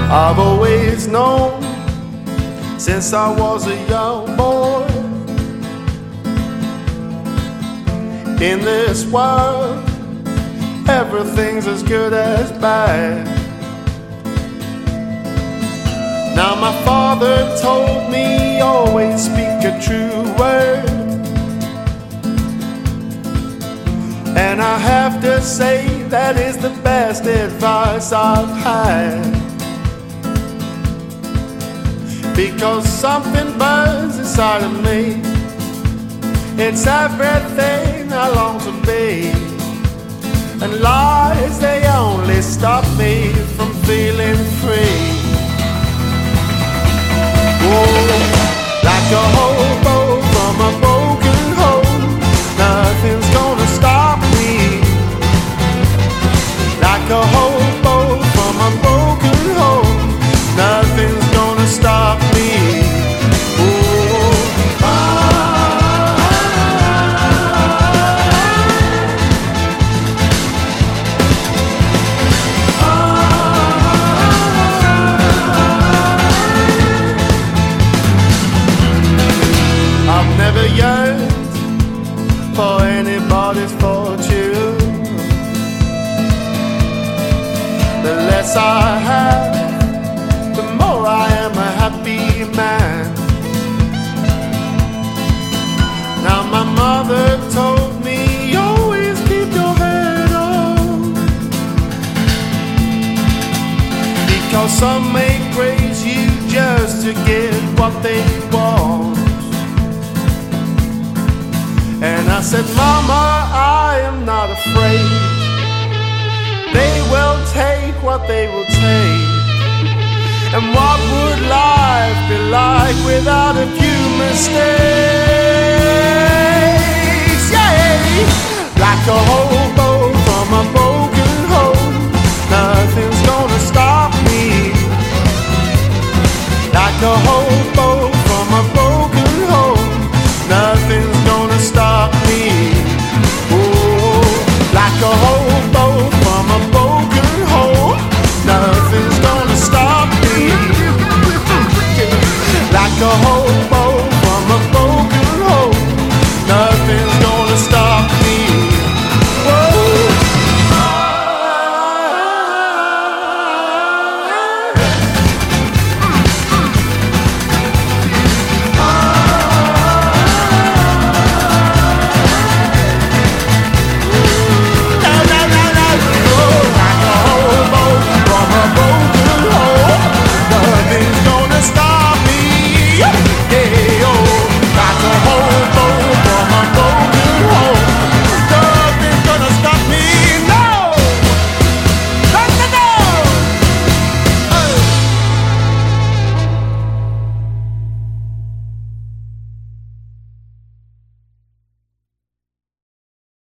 I've always known since I was a young boy, in this world everything's as good as bad. Now my father told me always speak a true word, and I have to say that is the best advice I've had. Because something burns inside of me, it's everything I long to be, and lies, they only stop me from feeling free. Oh, like a hobo from a broken home, nothing's gonna stop me. Like a hobo from a broken home, nothing's gonna stop me. I've never yearned for anybody's fortune. The less I have, the more I am a happy man. Now my mother told me, always keep your head on, because some may praise you just to get what they want. And I said, Mama, I am not afraid. They will take what they will take. And what would life be like without a few mistakes? Yeah, like a whole